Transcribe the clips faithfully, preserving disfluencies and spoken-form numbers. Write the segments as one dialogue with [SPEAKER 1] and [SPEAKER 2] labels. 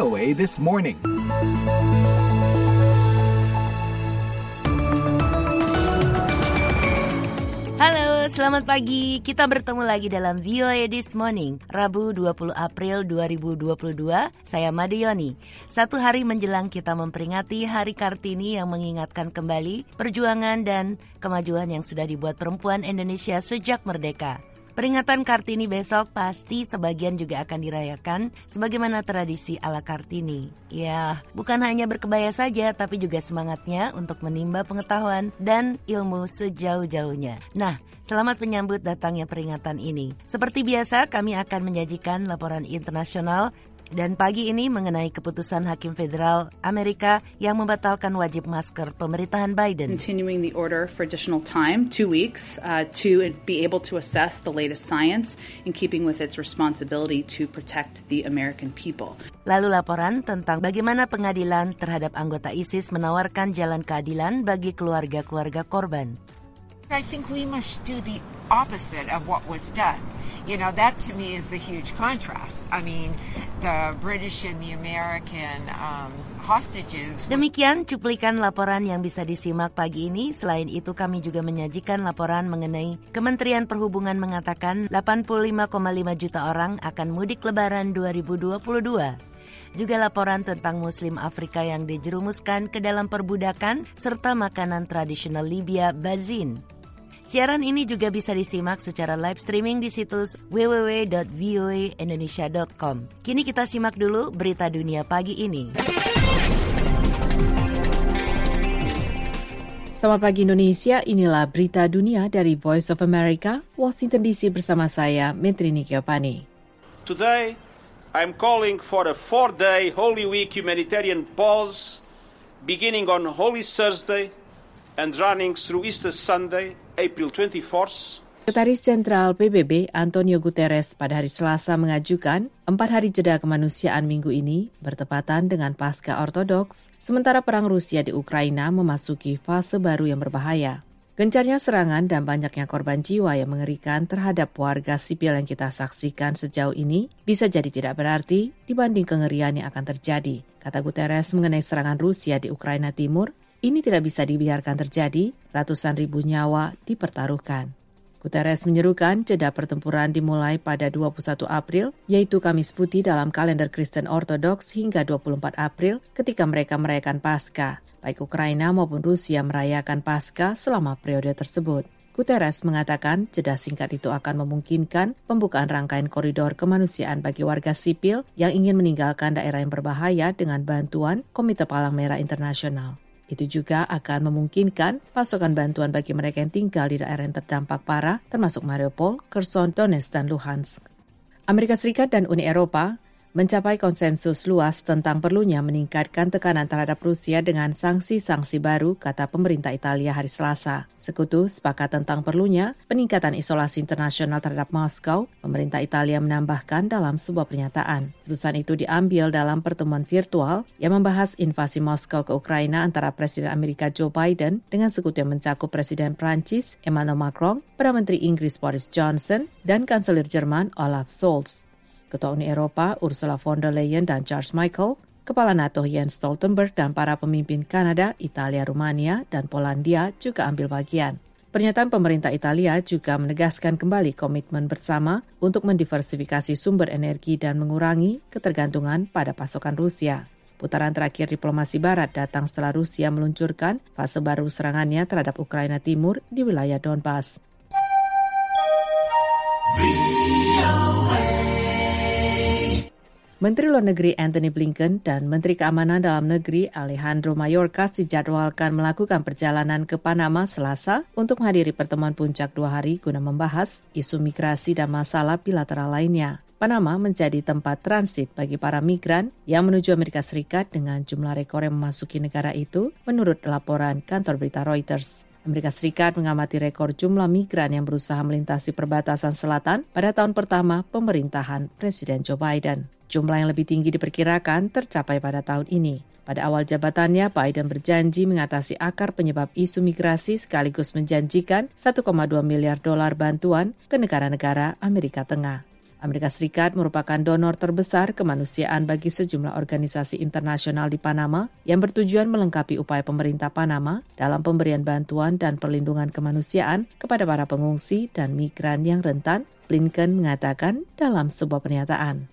[SPEAKER 1] O A This Morning.
[SPEAKER 2] Halo, selamat pagi. Kita bertemu lagi dalam V O A This Morning, Rabu dua puluh April dua ribu dua puluh dua. Saya Made Yoni. Satu hari menjelang kita memperingati Hari Kartini yang mengingatkan kembali perjuangan dan kemajuan yang sudah dibuat perempuan Indonesia sejak merdeka. Peringatan Kartini besok pasti sebagian juga akan dirayakan sebagaimana tradisi ala Kartini. Ya, bukan hanya berkebaya saja, tapi juga semangatnya untuk menimba pengetahuan dan ilmu sejauh-jauhnya. Nah, selamat menyambut datangnya peringatan ini. Seperti biasa, kami akan menyajikan laporan internasional dan pagi ini mengenai keputusan Hakim Federal Amerika yang membatalkan wajib masker pemerintahan Biden.
[SPEAKER 3] Continuing the order for additional time, two weeks, uh, to be able to assess the latest science in keeping with its responsibility to protect the American people.
[SPEAKER 2] Lalu laporan tentang bagaimana pengadilan terhadap anggota ISIS menawarkan jalan keadilan bagi keluarga-keluarga korban.
[SPEAKER 4] I think we must do the opposite of what was done. You know, that to me is the huge contrast. I mean, the British and the American um, hostages.
[SPEAKER 2] Demikian cuplikan laporan yang bisa disimak pagi ini. Selain itu kami juga menyajikan laporan mengenai Kementerian Perhubungan mengatakan delapan puluh lima koma lima juta orang akan mudik lebaran dua ribu dua puluh dua. Juga laporan tentang Muslim Afrika yang dijerumuskan ke dalam perbudakan serta makanan tradisional Libya, bazin. Siaran ini juga bisa disimak secara live streaming di situs w w w dot v o a indonesia dot com. Kini kita simak dulu berita dunia pagi ini.
[SPEAKER 5] Selamat pagi Indonesia, inilah berita dunia dari Voice of America, Washington D C bersama saya, Metrini Kiopani.
[SPEAKER 6] Today, I'm calling for a four-day Holy Week humanitarian pause, beginning on Holy Thursday and running through Easter Sunday, April twenty-fourth.
[SPEAKER 5] Sekretaris Jenderal P B B Antonio Guterres pada hari Selasa mengajukan empat hari jeda kemanusiaan minggu ini bertepatan dengan Paskah Ortodoks, sementara perang Rusia di Ukraina memasuki fase baru yang berbahaya. Gencarnya serangan dan banyaknya korban jiwa yang mengerikan terhadap warga sipil yang kita saksikan sejauh ini bisa jadi tidak berarti dibanding kengerian yang akan terjadi, kata Guterres mengenai serangan Rusia di Ukraina Timur. Ini tidak bisa dibiarkan terjadi, ratusan ribu nyawa dipertaruhkan. Guterres menyerukan jeda pertempuran dimulai pada dua puluh satu April, yaitu Kamis Putih dalam kalender Kristen Ortodoks hingga dua puluh empat April ketika mereka merayakan Paskah. Baik Ukraina maupun Rusia merayakan Paskah selama periode tersebut. Guterres mengatakan jeda singkat itu akan memungkinkan pembukaan rangkaian koridor kemanusiaan bagi warga sipil yang ingin meninggalkan daerah yang berbahaya dengan bantuan Komite Palang Merah Internasional. Itu juga akan memungkinkan pasokan bantuan bagi mereka yang tinggal di daerah yang terdampak parah, termasuk Mariupol, Kherson, Donetsk, dan Luhansk. Amerika Serikat dan Uni Eropa mencapai konsensus luas tentang perlunya meningkatkan tekanan terhadap Rusia dengan sanksi-sanksi baru, kata pemerintah Italia hari Selasa. Sekutu sepakat tentang perlunya peningkatan isolasi internasional terhadap Moskow, pemerintah Italia menambahkan dalam sebuah pernyataan. Keputusan itu diambil dalam pertemuan virtual yang membahas invasi Moskow ke Ukraina antara Presiden Amerika Joe Biden dengan sekutu yang mencakup Presiden Prancis Emmanuel Macron, Perdana Menteri Inggris Boris Johnson, dan Kanselir Jerman Olaf Scholz. Ketua Uni Eropa Ursula von der Leyen dan Charles Michel, Kepala NATO Jens Stoltenberg dan para pemimpin Kanada, Italia, Rumania, dan Polandia juga ambil bagian. Pernyataan pemerintah Italia juga menegaskan kembali komitmen bersama untuk mendiversifikasi sumber energi dan mengurangi ketergantungan pada pasokan Rusia. Putaran terakhir diplomasi Barat datang setelah Rusia meluncurkan fase baru serangannya terhadap Ukraina Timur di wilayah Donbas. Menteri Luar Negeri Antony Blinken dan Menteri Keamanan Dalam Negeri Alejandro Mayorkas dijadwalkan melakukan perjalanan ke Panama Selasa untuk menghadiri pertemuan puncak dua hari guna membahas isu migrasi dan masalah bilateral lainnya. Panama menjadi tempat transit bagi para migran yang menuju Amerika Serikat dengan jumlah rekor yang memasuki negara itu, menurut laporan kantor berita Reuters. Amerika Serikat mengamati rekor jumlah migran yang berusaha melintasi perbatasan selatan pada tahun pertama pemerintahan Presiden Joe Biden. Jumlah yang lebih tinggi diperkirakan tercapai pada tahun ini. Pada awal jabatannya, Biden berjanji mengatasi akar penyebab isu migrasi sekaligus menjanjikan satu koma dua miliar dolar bantuan ke negara-negara Amerika Tengah. Amerika Serikat merupakan donor terbesar kemanusiaan bagi sejumlah organisasi internasional di Panama yang bertujuan melengkapi upaya pemerintah Panama dalam pemberian bantuan dan perlindungan kemanusiaan kepada para pengungsi dan migran yang rentan, Blinken mengatakan dalam sebuah pernyataan.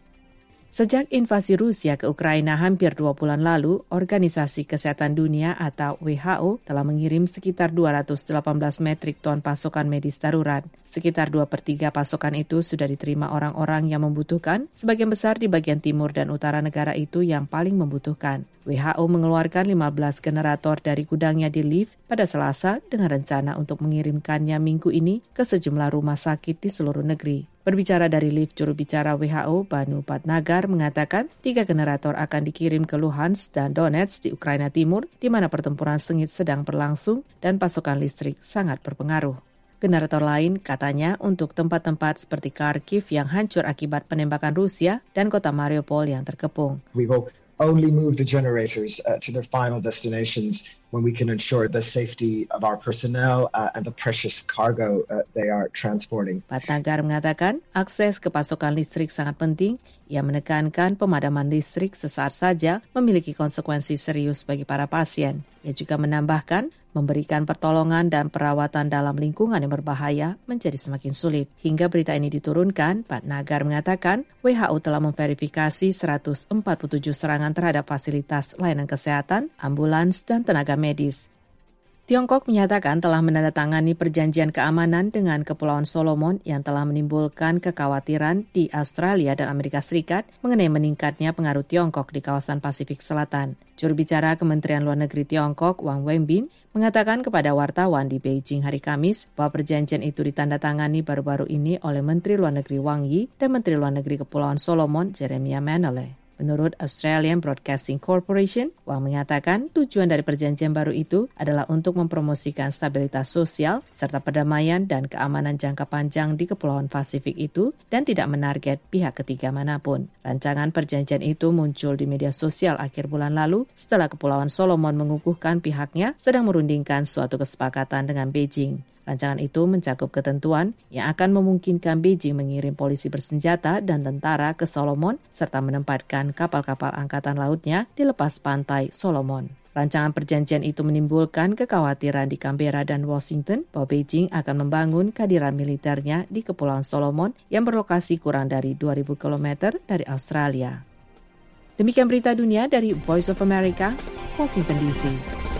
[SPEAKER 5] Sejak invasi Rusia ke Ukraina hampir dua bulan lalu, Organisasi Kesehatan Dunia atau W H O telah mengirim sekitar dua ratus delapan belas metrik ton pasokan medis darurat. Sekitar dua per tiga pasokan itu sudah diterima orang-orang yang membutuhkan, sebagian besar di bagian timur dan utara negara itu yang paling membutuhkan. W H O mengeluarkan lima belas generator dari gudangnya di Lviv pada Selasa dengan rencana untuk mengirimkannya minggu ini ke sejumlah rumah sakit di seluruh negeri. Berbicara dari Lviv, juru bicara W H O, Banu Patnagar, mengatakan tiga generator akan dikirim ke Luhansk dan Donetsk di Ukraina Timur, di mana pertempuran sengit sedang berlangsung dan pasokan listrik sangat berpengaruh. Generator lain, katanya, untuk tempat-tempat seperti Kharkiv yang hancur akibat penembakan Rusia dan kota Mariupol yang terkepung.
[SPEAKER 1] We will only move the generators uh, to their final destinations when we can ensure the safety of our personnel uh, and the precious cargo uh, they are transporting.
[SPEAKER 5] Patnagar mengatakan akses ke pasokan listrik sangat penting. Ia menekankan pemadaman listrik sesaat saja memiliki konsekuensi serius bagi para pasien. Ia juga menambahkan memberikan pertolongan dan perawatan dalam lingkungan yang berbahaya menjadi semakin sulit. Hingga berita ini diturunkan, Patnagar mengatakan W H O telah memverifikasi seratus empat puluh tujuh serangan terhadap fasilitas layanan kesehatan, ambulans, dan tenaga medis. Tiongkok menyatakan telah menandatangani perjanjian keamanan dengan Kepulauan Solomon yang telah menimbulkan kekhawatiran di Australia dan Amerika Serikat mengenai meningkatnya pengaruh Tiongkok di kawasan Pasifik Selatan. Juru bicara Kementerian Luar Negeri Tiongkok, Wang Wenbin, mengatakan kepada wartawan di Beijing hari Kamis bahwa perjanjian itu ditandatangani baru-baru ini oleh Menteri Luar Negeri Wang Yi dan Menteri Luar Negeri Kepulauan Solomon, Jeremiah Manole. Menurut Australian Broadcasting Corporation, Wang mengatakan tujuan dari perjanjian baru itu adalah untuk mempromosikan stabilitas sosial serta perdamaian dan keamanan jangka panjang di Kepulauan Pasifik itu dan tidak menarget pihak ketiga manapun. Rancangan perjanjian itu muncul di media sosial akhir bulan lalu setelah Kepulauan Solomon mengukuhkan pihaknya sedang merundingkan suatu kesepakatan dengan Beijing. Rancangan itu mencakup ketentuan yang akan memungkinkan Beijing mengirim polisi bersenjata dan tentara ke Solomon serta menempatkan kapal-kapal angkatan lautnya di lepas pantai Solomon. Rancangan perjanjian itu menimbulkan kekhawatiran di Canberra dan Washington bahwa Beijing akan membangun kehadiran militernya di Kepulauan Solomon yang berlokasi kurang dari dua ribu kilometer dari Australia. Demikian berita dunia dari Voice of America, Washington D C.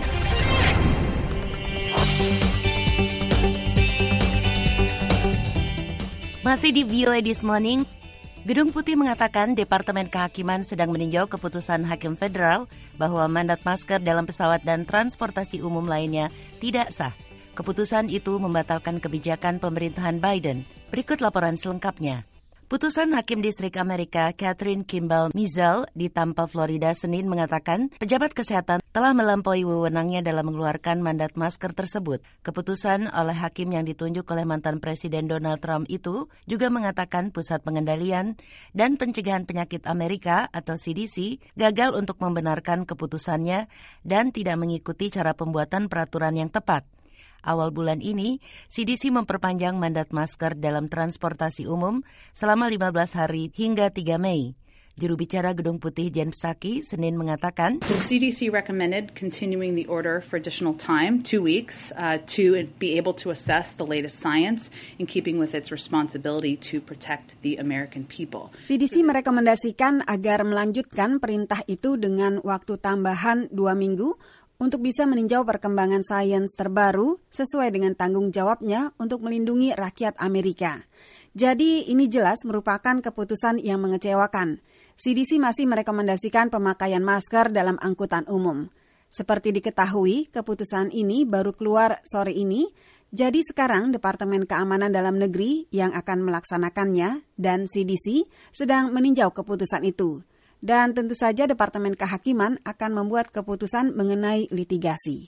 [SPEAKER 2] Masih di V O A This Morning, Gedung Putih mengatakan Departemen Kehakiman sedang meninjau keputusan Hakim Federal bahwa mandat masker dalam pesawat dan transportasi umum lainnya tidak sah. Keputusan itu membatalkan kebijakan pemerintahan Biden. Berikut laporan selengkapnya. Putusan Hakim Distrik Amerika Catherine Kimball Mizell di Tampa, Florida, Senin mengatakan pejabat kesehatan telah melampaui wewenangnya dalam mengeluarkan mandat masker tersebut. Keputusan oleh hakim yang ditunjuk oleh mantan Presiden Donald Trump itu juga mengatakan Pusat Pengendalian dan Pencegahan Penyakit Amerika atau C D C gagal untuk membenarkan keputusannya dan tidak mengikuti cara pembuatan peraturan yang tepat. Awal bulan ini, C D C memperpanjang mandat masker dalam transportasi umum selama lima belas hari hingga tiga Mei. Juru bicara Gedung Putih Jen Psaki Senin mengatakan,
[SPEAKER 3] The C D C recommended continuing the order for additional time, two weeks, uh, to be able to assess the latest science in keeping with its responsibility to protect the American people.
[SPEAKER 7] C D C merekomendasikan agar melanjutkan perintah itu dengan waktu tambahan dua minggu untuk bisa meninjau perkembangan sains terbaru sesuai dengan tanggung jawabnya untuk melindungi rakyat Amerika. Jadi ini jelas merupakan keputusan yang mengecewakan. C D C masih merekomendasikan pemakaian masker dalam angkutan umum. Seperti diketahui, keputusan ini baru keluar sore ini, jadi sekarang Departemen Keamanan Dalam Negeri yang akan melaksanakannya dan C D C sedang meninjau keputusan itu. Dan tentu saja Departemen Kehakiman akan membuat keputusan mengenai litigasi.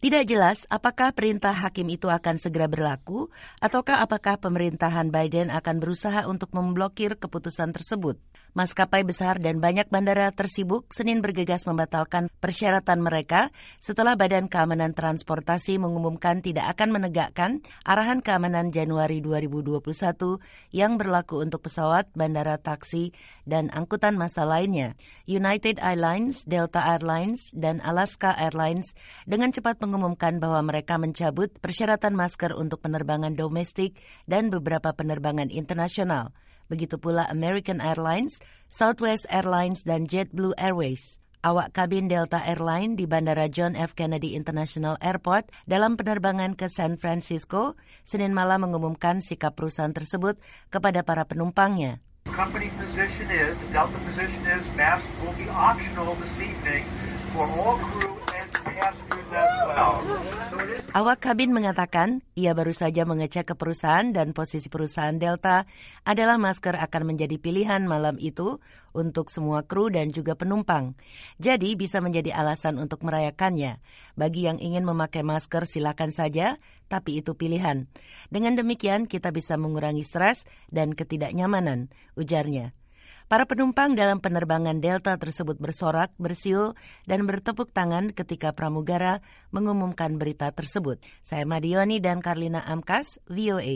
[SPEAKER 2] Tidak jelas apakah perintah hakim itu akan segera berlaku ataukah apakah pemerintahan Biden akan berusaha untuk memblokir keputusan tersebut. Maskapai besar dan banyak bandara tersibuk Senin bergegas membatalkan persyaratan mereka setelah Badan Keamanan Transportasi mengumumkan tidak akan menegakkan arahan keamanan Januari dua ribu dua puluh satu yang berlaku untuk pesawat, bandara, taksi, dan angkutan massa lainnya. United Airlines, Delta Airlines, dan Alaska Airlines dengan cepat mengumumkan bahwa mereka mencabut persyaratan masker untuk penerbangan domestik dan beberapa penerbangan internasional. Begitu pula American Airlines, Southwest Airlines, dan JetBlue Airways. Awak kabin Delta Airlines di Bandara John F. Kennedy International Airport dalam penerbangan ke San Francisco, Senin malam mengumumkan sikap perusahaan tersebut kepada para penumpangnya.
[SPEAKER 8] Company position is, the Delta position is, masks will be optional this evening for all crew and passengers as well.
[SPEAKER 2] Awak kabin mengatakan ia baru saja mengecek ke perusahaan dan posisi perusahaan Delta adalah masker akan menjadi pilihan malam itu untuk semua kru dan juga penumpang. Jadi bisa menjadi alasan untuk merayakannya. Bagi yang ingin memakai masker silakan saja, tapi itu pilihan. Dengan demikian kita bisa mengurangi stres dan ketidaknyamanan, ujarnya. Para penumpang dalam penerbangan Delta tersebut bersorak, bersiul, dan bertepuk tangan ketika pramugara mengumumkan berita tersebut. Saya Madioni dan Karlina Amkas, V O A.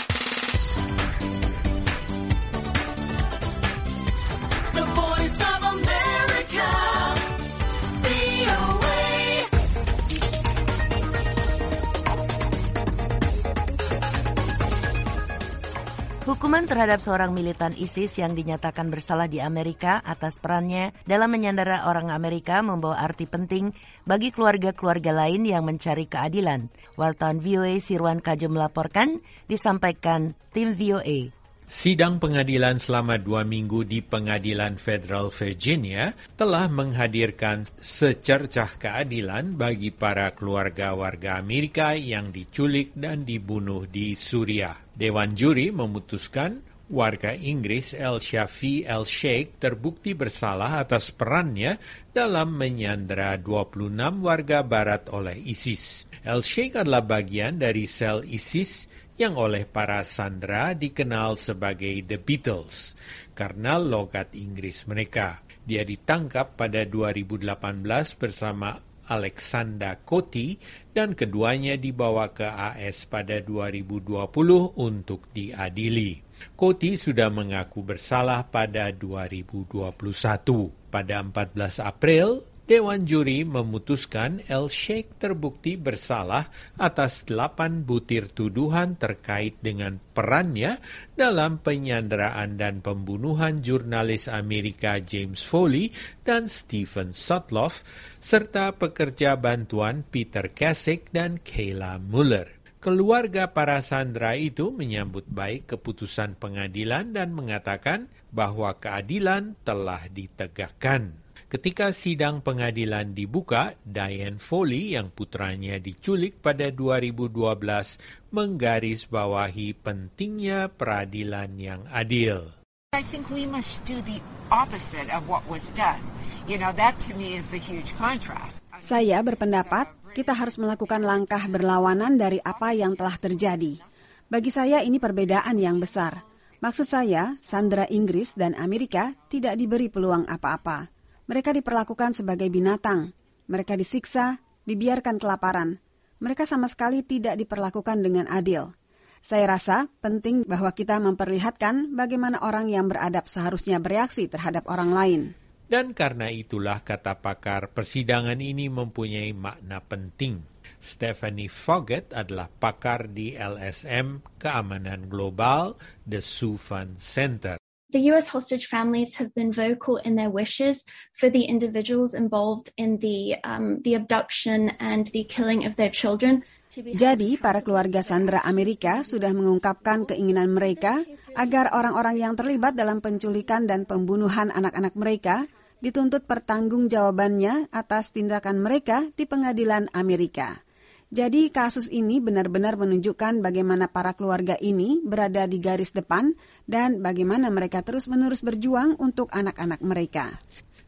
[SPEAKER 2] Hukuman terhadap seorang militan ISIS yang dinyatakan bersalah di Amerika atas perannya dalam menyandera orang Amerika membawa arti penting bagi keluarga-keluarga lain yang mencari keadilan. Wartawan V O A Sirwan Kajo melaporkan, disampaikan tim V O A.
[SPEAKER 9] Sidang pengadilan selama dua minggu di Pengadilan Federal Virginia telah menghadirkan secercah keadilan bagi para keluarga warga Amerika yang diculik dan dibunuh di Suriah. Dewan juri memutuskan warga Inggris El Shafi El Sheikh terbukti bersalah atas perannya dalam menyandera dua puluh enam warga barat oleh ISIS. El Sheikh adalah bagian dari sel ISIS yang oleh para sandera dikenal sebagai The Beatles karena logat Inggris mereka. Dia ditangkap pada dua ribu delapan belas bersama Alexander Coty dan keduanya dibawa ke A S pada dua ribu dua puluh untuk diadili. Coty sudah mengaku bersalah pada dua ribu dua puluh satu. Pada empat belas April, Dewan juri memutuskan El Sheikh terbukti bersalah atas delapan butir tuduhan terkait dengan perannya dalam penyanderaan dan pembunuhan jurnalis Amerika James Foley dan Stephen Sotloff, serta pekerja bantuan Peter Kasich dan Kayla Mueller. Keluarga para sandera itu menyambut baik keputusan pengadilan dan mengatakan bahwa keadilan telah ditegakkan. Ketika sidang pengadilan dibuka, Diane Foley yang putranya diculik pada dua ribu dua belas menggarisbawahi pentingnya peradilan yang adil.
[SPEAKER 4] I think we must do the opposite of what was done. You know, that to me is the huge contrast.
[SPEAKER 7] Saya berpendapat kita harus melakukan langkah berlawanan dari apa yang telah terjadi. Bagi saya ini perbedaan yang besar. Maksud saya, sandera Inggris dan Amerika tidak diberi peluang apa-apa. Mereka diperlakukan sebagai binatang. Mereka disiksa, dibiarkan kelaparan. Mereka sama sekali tidak diperlakukan dengan adil. Saya rasa penting bahwa kita memperlihatkan bagaimana orang yang beradab seharusnya bereaksi terhadap orang lain.
[SPEAKER 9] Dan karena itulah kata pakar, persidangan ini mempunyai makna penting. Stephanie Foggett adalah pakar di L S M Keamanan Global, The Soufan Center.
[SPEAKER 10] The U S hostage families have been vocal in their wishes for the individuals involved in the um, the abduction and the killing of their children.
[SPEAKER 7] Jadi, para keluarga sandera Amerika sudah mengungkapkan keinginan mereka agar orang-orang yang terlibat dalam penculikan dan pembunuhan anak-anak mereka dituntut pertanggungjawabannya atas tindakan mereka di pengadilan Amerika. Jadi kasus ini benar-benar menunjukkan bagaimana para keluarga ini berada di garis depan dan bagaimana mereka terus-menerus berjuang untuk anak-anak mereka.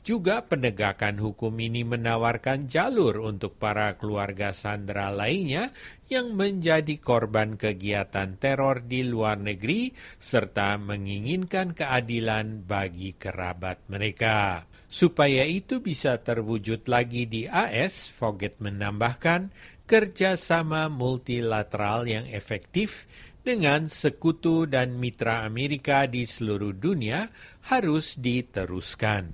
[SPEAKER 9] Juga penegakan hukum ini menawarkan jalur untuk para keluarga sandera lainnya yang menjadi korban kegiatan teror di luar negeri serta menginginkan keadilan bagi kerabat mereka. Supaya itu bisa terwujud lagi di A S, Fogel menambahkan kerjasama multilateral yang efektif dengan sekutu dan mitra Amerika di seluruh dunia harus diteruskan.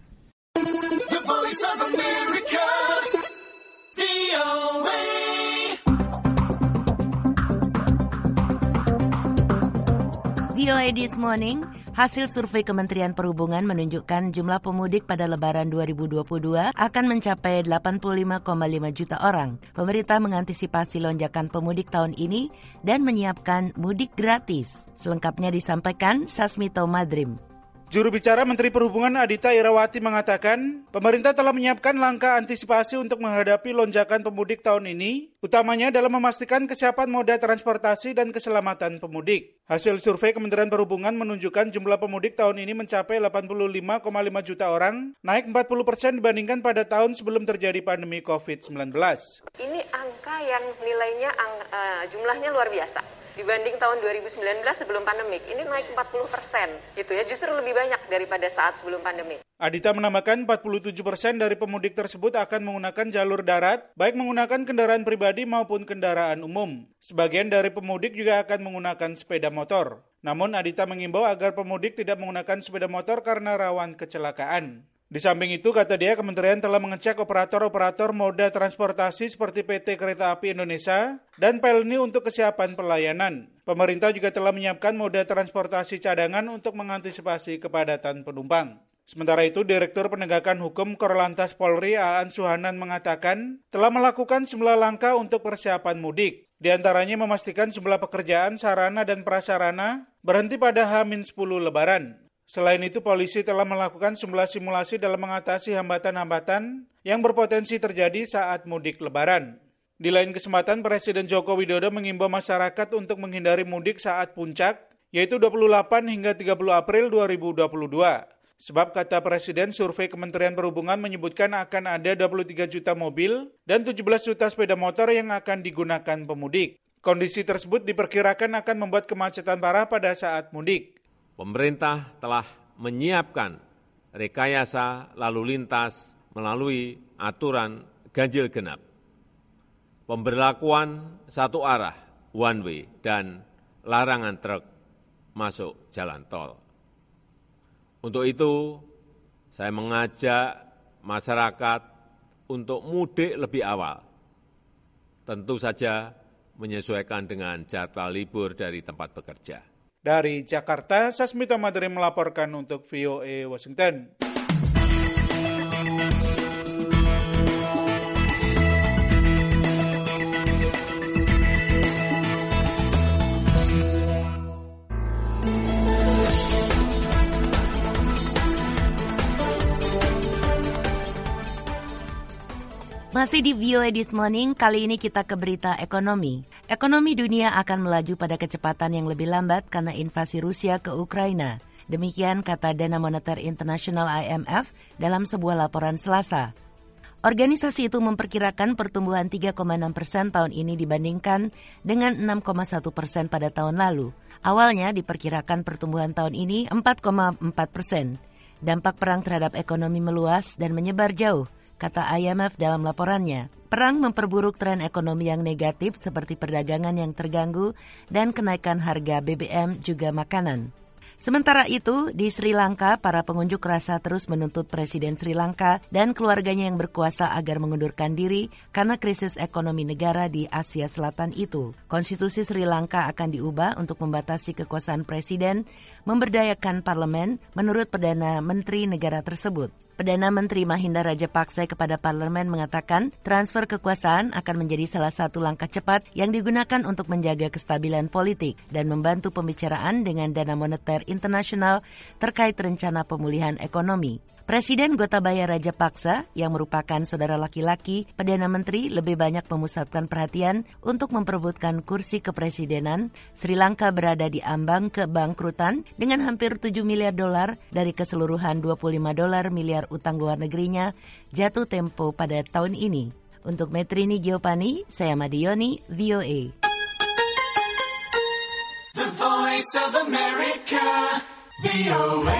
[SPEAKER 2] V O A This Morning, hasil survei Kementerian Perhubungan menunjukkan jumlah pemudik pada Lebaran dua ribu dua puluh dua akan mencapai delapan puluh lima koma lima juta orang. Pemerintah mengantisipasi lonjakan pemudik tahun ini dan menyiapkan mudik gratis. Selengkapnya disampaikan Sasmito Madrim.
[SPEAKER 11] Juru bicara Menteri Perhubungan Adhita Irawati mengatakan, pemerintah telah menyiapkan langkah antisipasi untuk menghadapi lonjakan pemudik tahun ini, utamanya dalam memastikan kesiapan moda transportasi dan keselamatan pemudik. Hasil survei Kementerian Perhubungan menunjukkan jumlah pemudik tahun ini mencapai delapan puluh lima koma lima juta orang, naik empat puluh persen dibandingkan pada tahun sebelum terjadi pandemi covid sembilan belas.
[SPEAKER 12] Ini angka yang nilainya uh, jumlahnya luar biasa. Dibanding tahun dua ribu sembilan belas sebelum pandemik, ini naik empat puluh persen, gitu ya, justru lebih banyak daripada saat sebelum pandemik.
[SPEAKER 11] Adhita menambahkan empat puluh tujuh persen dari pemudik tersebut akan menggunakan jalur darat, baik menggunakan kendaraan pribadi maupun kendaraan umum. Sebagian dari pemudik juga akan menggunakan sepeda motor. Namun Adhita mengimbau agar pemudik tidak menggunakan sepeda motor karena rawan kecelakaan. Di samping itu, kata dia, kementerian telah mengecek operator-operator moda transportasi seperti P T Kereta Api Indonesia dan Pelni untuk kesiapan pelayanan. Pemerintah juga telah menyiapkan moda transportasi cadangan untuk mengantisipasi kepadatan penumpang. Sementara itu, Direktur Penegakan Hukum Korlantas Polri Aan Suhanan mengatakan telah melakukan sejumlah langkah untuk persiapan mudik. Di antaranya memastikan sejumlah pekerjaan, sarana dan prasarana berhenti pada H minus sepuluh Lebaran. Selain itu, polisi telah melakukan sejumlah simulasi dalam mengatasi hambatan-hambatan yang berpotensi terjadi saat mudik Lebaran. Di lain kesempatan, Presiden Joko Widodo mengimbau masyarakat untuk menghindari mudik saat puncak, yaitu dua puluh delapan hingga tiga puluh April dua ribu dua puluh dua. Sebab kata Presiden, survei Kementerian Perhubungan menyebutkan akan ada dua puluh tiga juta mobil dan tujuh belas juta sepeda motor yang akan digunakan pemudik. Kondisi tersebut diperkirakan akan membuat kemacetan parah pada saat mudik.
[SPEAKER 13] Pemerintah telah menyiapkan rekayasa lalu lintas melalui aturan ganjil genap, pemberlakuan satu arah one way dan larangan truk masuk jalan tol. Untuk itu, saya mengajak masyarakat untuk mudik lebih awal. Tentu saja menyesuaikan dengan jadwal libur dari tempat bekerja.
[SPEAKER 11] Dari Jakarta, Sasmito Madrim melaporkan untuk V O A Washington.
[SPEAKER 2] Masih di V O A This Morning, kali ini kita ke berita ekonomi. Ekonomi dunia akan melaju pada kecepatan yang lebih lambat karena invasi Rusia ke Ukraina. Demikian kata Dana Moneter Internasional I M F dalam sebuah laporan Selasa. Organisasi itu memperkirakan pertumbuhan tiga koma enam persen tahun ini dibandingkan dengan enam koma satu persen pada tahun lalu. Awalnya diperkirakan pertumbuhan tahun ini empat koma empat persen. Dampak perang terhadap ekonomi meluas dan menyebar jauh, kata I M F dalam laporannya. Perang memperburuk tren ekonomi yang negatif seperti perdagangan yang terganggu dan kenaikan harga B B M juga makanan. Sementara itu, di Sri Lanka, para pengunjuk rasa terus menuntut Presiden Sri Lanka dan keluarganya yang berkuasa agar mengundurkan diri karena krisis ekonomi negara di Asia Selatan itu. Konstitusi Sri Lanka akan diubah untuk membatasi kekuasaan Presiden memberdayakan parlemen menurut Perdana Menteri negara tersebut. Perdana Menteri Mahinda Rajapaksa kepada parlemen mengatakan transfer kekuasaan akan menjadi salah satu langkah cepat yang digunakan untuk menjaga kestabilan politik dan membantu pembicaraan dengan Dana Moneter Internasional terkait rencana pemulihan ekonomi. Presiden Gotabaya Rajapaksa, yang merupakan saudara laki-laki Perdana Menteri, lebih banyak memusatkan perhatian untuk memperebutkan kursi kepresidenan. Sri Lanka berada di ambang kebangkrutan dengan hampir tujuh miliar dolar dari keseluruhan dua puluh lima dolar miliar bayar utang luar negerinya jatuh tempo pada tahun ini. Untuk Metrini Giopani, saya Madioni, V O A.
[SPEAKER 14] The Voice of America, V O A.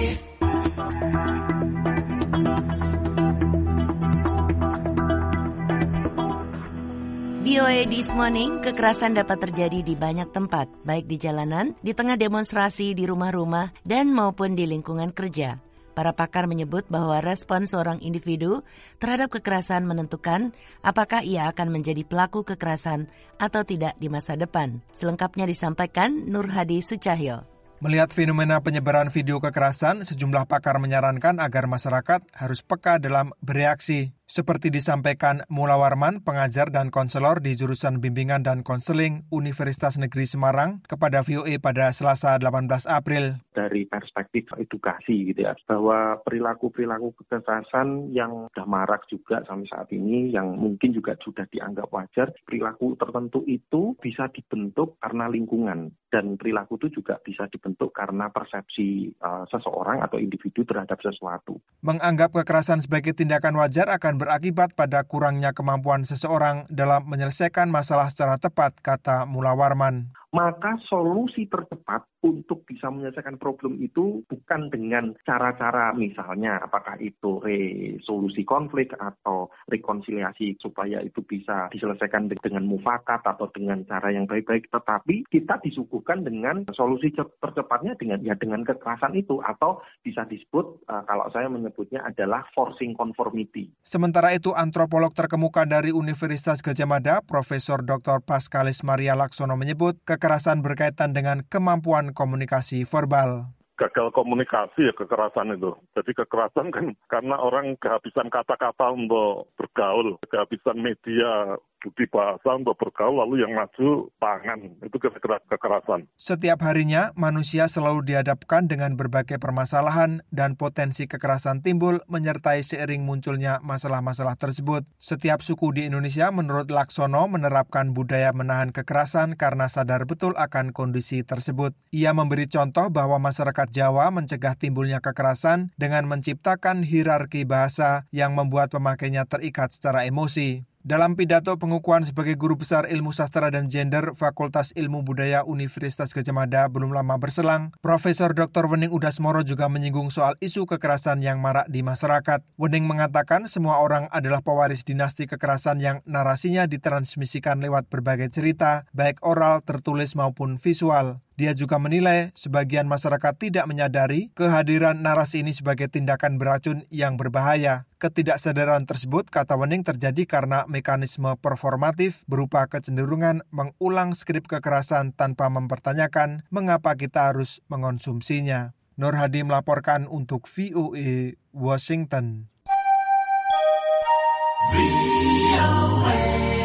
[SPEAKER 2] V O A This Morning, kekerasan dapat terjadi di banyak tempat, baik di jalanan, di tengah demonstrasi, di rumah-rumah, dan maupun di lingkungan kerja. Para pakar menyebut bahwa respon seorang individu terhadap kekerasan menentukan apakah ia akan menjadi pelaku kekerasan atau tidak di masa depan. Selengkapnya disampaikan Nur Hadi Sucahyo.
[SPEAKER 15] Melihat fenomena penyebaran video kekerasan, sejumlah pakar menyarankan agar masyarakat harus peka dalam bereaksi. Seperti disampaikan Mula Warman, pengajar dan konselor di jurusan bimbingan dan konseling Universitas Negeri Semarang kepada V O A pada Selasa delapan belas April.
[SPEAKER 16] Dari perspektif edukasi gitu ya, bahwa perilaku-perilaku kekerasan yang sudah marak juga sampai saat ini, yang mungkin juga sudah dianggap wajar, perilaku tertentu itu bisa dibentuk karena lingkungan, dan perilaku itu juga bisa dibentuk karena persepsi uh, seseorang atau individu terhadap sesuatu.
[SPEAKER 15] Menganggap kekerasan sebagai tindakan wajar akan berakibat pada kurangnya kemampuan seseorang dalam menyelesaikan masalah secara tepat, kata Mula Warman.
[SPEAKER 16] Maka solusi tercepat untuk bisa menyelesaikan problem itu bukan dengan cara-cara misalnya apakah itu resolusi konflik atau rekonsiliasi supaya itu bisa diselesaikan dengan mufakat atau dengan cara yang baik-baik, tetapi kita disuguhkan dengan solusi tercepatnya dengan ya dengan kekerasan itu, atau bisa disebut uh, kalau saya menyebutnya adalah forcing conformity.
[SPEAKER 15] Sementara itu, antropolog terkemuka dari Universitas Gadjah Mada, Profesor Doktor Paskalis Maria Laksono menyebut kekerasan berkaitan dengan kemampuan komunikasi verbal.
[SPEAKER 17] Gagal komunikasi ya kekerasan itu. Jadi kekerasan kan karena orang kehabisan kata-kata untuk bergaul, kehabisan media budi bahasa untuk bergaul, lalu yang maju tangan. Itu kekerasan.
[SPEAKER 15] Setiap harinya manusia selalu dihadapkan dengan berbagai permasalahan dan potensi kekerasan timbul menyertai seiring munculnya masalah-masalah tersebut. Setiap suku di Indonesia menurut Laksono menerapkan budaya menahan kekerasan karena sadar betul akan kondisi tersebut. Ia memberi contoh bahwa masyarakat Jawa mencegah timbulnya kekerasan dengan menciptakan hierarki bahasa yang membuat pemakainya terikat secara emosi. Dalam pidato pengukuhan sebagai Guru Besar Ilmu Sastra dan Gender Fakultas Ilmu Budaya Universitas Gadjah Mada belum lama berselang, Profesor Doktor Wening Udasmoro juga menyinggung soal isu kekerasan yang marak di masyarakat. Wening mengatakan semua orang adalah pewaris dinasti kekerasan yang narasinya ditransmisikan lewat berbagai cerita, baik oral, tertulis maupun visual. Dia juga menilai sebagian masyarakat tidak menyadari kehadiran narasi ini sebagai tindakan beracun yang berbahaya. Ketidaksadaran tersebut, kata Wening, terjadi karena mekanisme performatif berupa kecenderungan mengulang skrip kekerasan tanpa mempertanyakan mengapa kita harus mengonsumsinya. Nur Hadi melaporkan untuk V O A Washington. V O A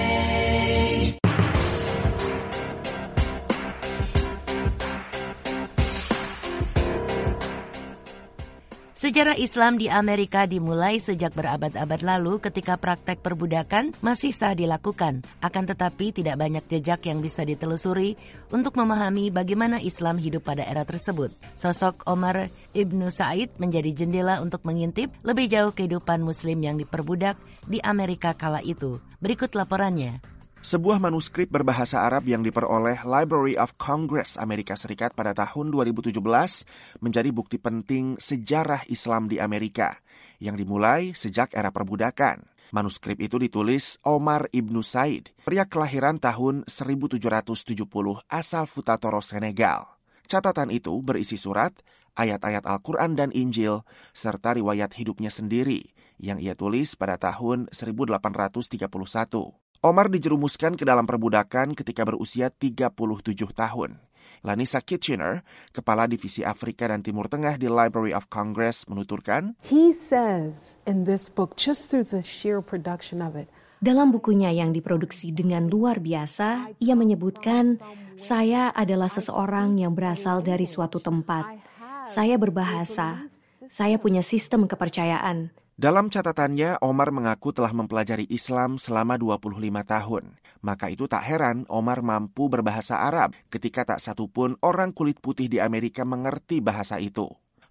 [SPEAKER 2] Sejarah Islam di Amerika dimulai sejak berabad-abad lalu ketika praktek perbudakan masih sah dilakukan. Akan tetapi tidak banyak jejak yang bisa ditelusuri untuk memahami bagaimana Islam hidup pada era tersebut. Sosok Omar Ibnu Said menjadi jendela untuk mengintip lebih jauh kehidupan Muslim yang diperbudak di Amerika kala itu. Berikut laporannya.
[SPEAKER 18] Sebuah manuskrip berbahasa Arab yang diperoleh Library of Congress Amerika Serikat pada tahun dua ribu tujuh belas menjadi bukti penting sejarah Islam di Amerika yang dimulai sejak era perbudakan. Manuskrip itu ditulis Omar Ibnu Said, pria kelahiran tahun seribu tujuh ratus tujuh puluh asal Futatoro, Senegal. Catatan itu berisi surat, ayat-ayat Al-Quran dan Injil, serta riwayat hidupnya sendiri yang ia tulis pada tahun seribu delapan ratus tiga puluh satu. Omar dijerumuskan ke dalam perbudakan ketika berusia tiga puluh tujuh tahun. Lanisa Kitchener, Kepala Divisi Afrika dan Timur Tengah di Library of Congress, menuturkan,
[SPEAKER 19] He says in this book, just through the sheer production of it,
[SPEAKER 20] dalam bukunya yang diproduksi dengan luar biasa, ia menyebutkan, saya adalah seseorang yang berasal dari suatu tempat. Saya berbahasa. Saya punya sistem kepercayaan.
[SPEAKER 18] Dalam catatannya, Omar mengaku telah mempelajari Islam selama dua puluh lima tahun. Maka itu tak heran Omar mampu berbahasa Arab ketika tak satupun orang kulit putih di Amerika mengerti bahasa itu.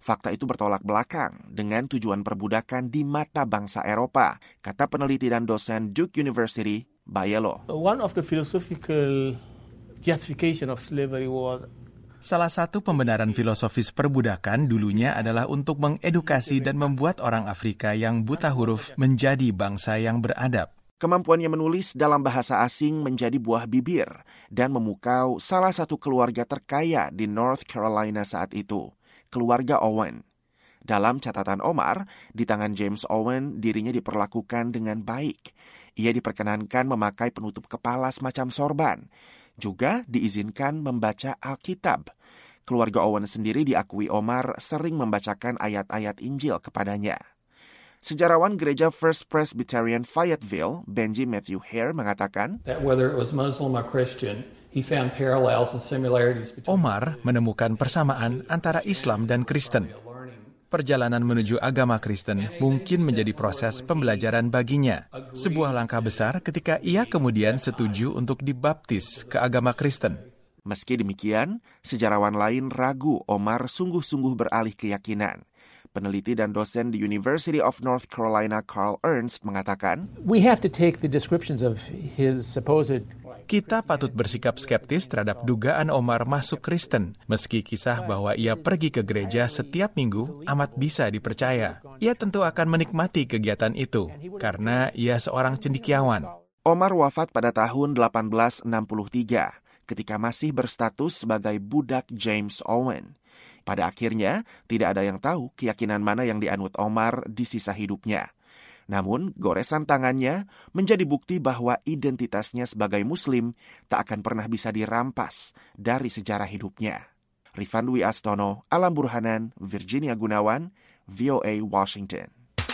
[SPEAKER 18] Fakta itu bertolak belakang dengan tujuan perbudakan di mata bangsa Eropa, kata peneliti dan dosen Duke University, Bayelo.
[SPEAKER 21] One of the philosophical justification of slavery was
[SPEAKER 22] Salah satu pembenaran filosofis perbudakan dulunya adalah untuk mengedukasi dan membuat orang Afrika yang buta huruf menjadi bangsa yang beradab.
[SPEAKER 18] Kemampuannya menulis dalam bahasa asing menjadi buah bibir dan memukau salah satu keluarga terkaya di North Carolina saat itu, keluarga Owen. Dalam catatan Omar, di tangan James Owen dirinya diperlakukan dengan baik. Ia diperkenankan memakai penutup kepala semacam sorban. Juga diizinkan membaca Alkitab. Keluarga Owen sendiri diakui Omar sering membacakan ayat-ayat Injil kepadanya. Sejarawan gereja First Presbyterian Fayetteville, Benji Matthew Hare, mengatakan,
[SPEAKER 23] that whether it was Muslim or Christian, he found parallels and similarities between
[SPEAKER 22] Omar menemukan persamaan antara Islam dan Kristen. Perjalanan menuju agama Kristen mungkin menjadi proses pembelajaran baginya. Sebuah langkah besar ketika ia kemudian setuju untuk dibaptis ke agama Kristen.
[SPEAKER 18] Meski demikian, sejarawan lain ragu Omar sungguh-sungguh beralih keyakinan. Peneliti dan dosen di University of North Carolina, Carl Ernst, mengatakan,
[SPEAKER 21] we have to take the descriptions of his supposed
[SPEAKER 22] Kita patut bersikap skeptis terhadap dugaan Omar masuk Kristen, meski kisah bahwa ia pergi ke gereja setiap minggu amat bisa dipercaya. Ia tentu akan menikmati kegiatan itu, karena ia seorang cendekiawan.
[SPEAKER 18] Omar wafat pada tahun delapan belas enam puluh tiga, ketika masih berstatus sebagai budak James Owen. Pada akhirnya, tidak ada yang tahu keyakinan mana yang dianut Omar di sisa hidupnya. Namun, goresan tangannya menjadi bukti bahwa identitasnya sebagai Muslim tak akan pernah bisa dirampas dari sejarah hidupnya. Rifan Dwi Astono, Alam Burhanan, Virginia Gunawan, V O A Washington.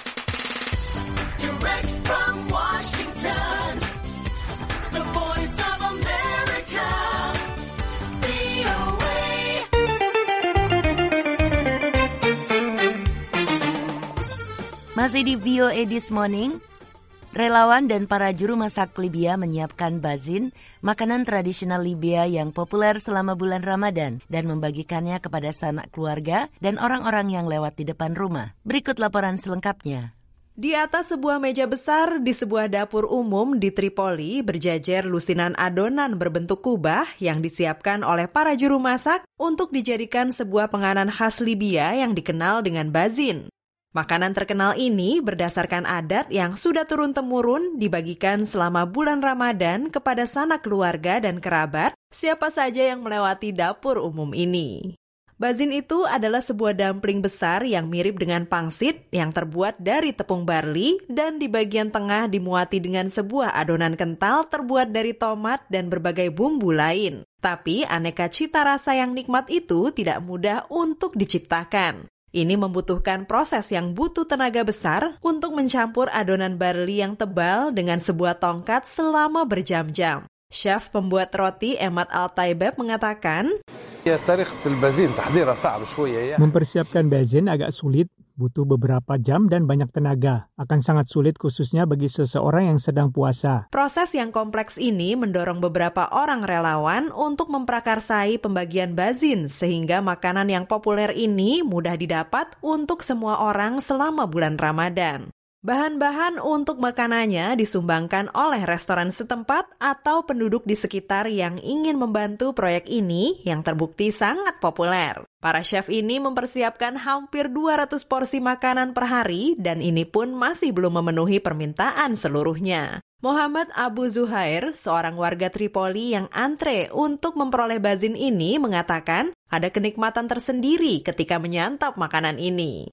[SPEAKER 14] Direct from Washington, the voice of America, V O A.
[SPEAKER 2] Masih di V O A This Morning, relawan dan para juru masak Libya menyiapkan bazin, makanan tradisional Libya yang populer selama bulan Ramadan, dan membagikannya kepada sanak keluarga dan orang-orang yang lewat di depan rumah. Berikut laporan selengkapnya.
[SPEAKER 24] Di atas sebuah meja besar di sebuah dapur umum di Tripoli berjajar lusinan adonan berbentuk kubah yang disiapkan oleh para juru masak untuk dijadikan sebuah penganan khas Libya yang dikenal dengan bazin. Makanan terkenal ini berdasarkan adat yang sudah turun-temurun dibagikan selama bulan Ramadan kepada sanak keluarga dan kerabat, siapa saja yang melewati dapur umum ini. Bazin itu adalah sebuah dumpling besar yang mirip dengan pangsit yang terbuat dari tepung barli dan di bagian tengah dimuati dengan sebuah adonan kental terbuat dari tomat dan berbagai bumbu lain. Tapi aneka cita rasa yang nikmat itu tidak mudah untuk diciptakan. Ini membutuhkan proses yang butuh tenaga besar untuk mencampur adonan barli yang tebal dengan sebuah tongkat selama berjam-jam. Chef pembuat roti Emad Al-Taibab mengatakan,
[SPEAKER 25] mempersiapkan bazin agak sulit, butuh beberapa jam dan banyak tenaga. Akan sangat sulit khususnya bagi seseorang yang sedang puasa.
[SPEAKER 24] Proses yang kompleks ini mendorong beberapa orang relawan untuk memprakarsai pembagian bazin sehingga makanan yang populer ini mudah didapat untuk semua orang selama bulan Ramadan. Bahan-bahan untuk makanannya disumbangkan oleh restoran setempat atau penduduk di sekitar yang ingin membantu proyek ini yang terbukti sangat populer. Para chef ini mempersiapkan hampir dua ratus porsi makanan per hari dan ini pun masih belum memenuhi permintaan seluruhnya. Muhammad Abu Zuhair, seorang warga Tripoli yang antre untuk memperoleh bazin ini, mengatakan ada kenikmatan tersendiri ketika menyantap makanan ini.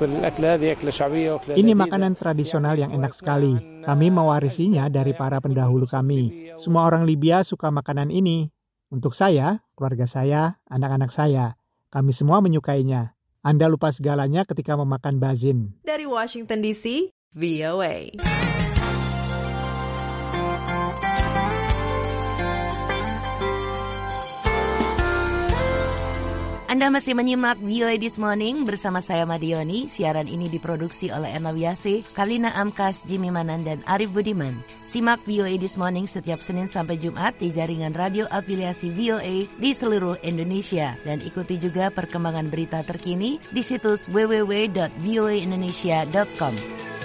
[SPEAKER 25] Ini makanan tradisional yang enak sekali. Kami mewarisinya dari para pendahulu kami. Semua orang Libya suka makanan ini. Untuk saya, keluarga saya, anak-anak saya, kami semua menyukainya. Anda lupa segalanya ketika memakan bazin.
[SPEAKER 24] Dari Washington D C, V O A.
[SPEAKER 2] Anda masih menyimak V O A This Morning bersama saya Madioni. Siaran ini diproduksi oleh Erna Wiase, Kalina Amkas, Jimmy Manan, dan Arif Budiman. Simak V O A This Morning setiap Senin sampai Jumat di jaringan radio afiliasi V O A di seluruh Indonesia. Dan ikuti juga perkembangan berita terkini di situs w w w dot v o a indonesia dot com.